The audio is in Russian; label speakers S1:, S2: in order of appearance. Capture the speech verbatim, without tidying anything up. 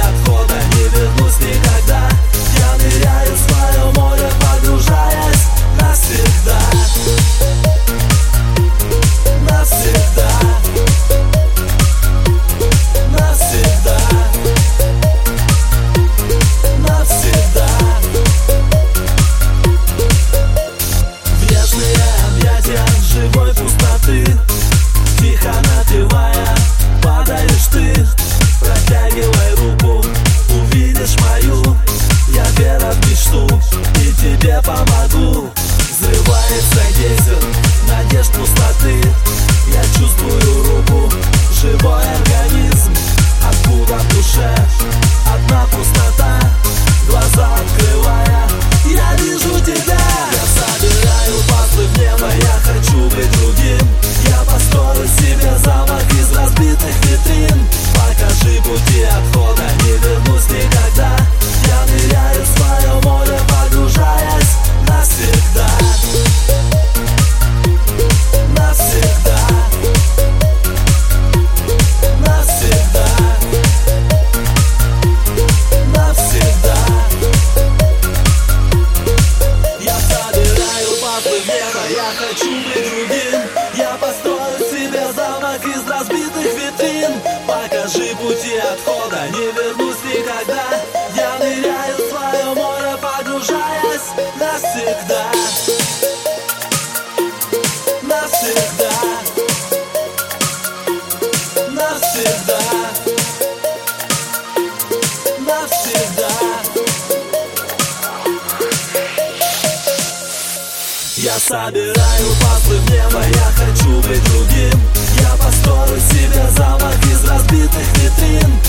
S1: отхода, не вернусь никогда. Я ныряю в свое море, погружаясь навсегда. Навсегда. Навсегда. Навсегда. В нежные объятия живой пустоты, тихо напевая, падаешь ты. Протягивай руку, увидишь мою. Я вера в мечту и тебе помогу. Взрывается гейзер надежд пустоты. Я чувствую руку, живой организм. Откуда в душе одна пустота. Глаза открывая, я вижу тебя. Я собираю пазлы в небо, я хочу быть другим. Я построю себе замок из разбитых витрин. Покажи пути отхода, не вернусь никогда. Я ныряю в свое море, погружаясь навсегда. Навсегда. Навсегда. Навсегда. Я собираю пазлы в небо, я хочу быть другим. Я построю себе замок из разбитых витрин. Покажи пути отхода, не вернусь никогда. Я ныряю в свое море, погружаясь навсегда. Навсегда. Навсегда. Навсегда. Я собираю пазлы в небо, я хочу быть другим. Я построю себе замок из разбитых витрин.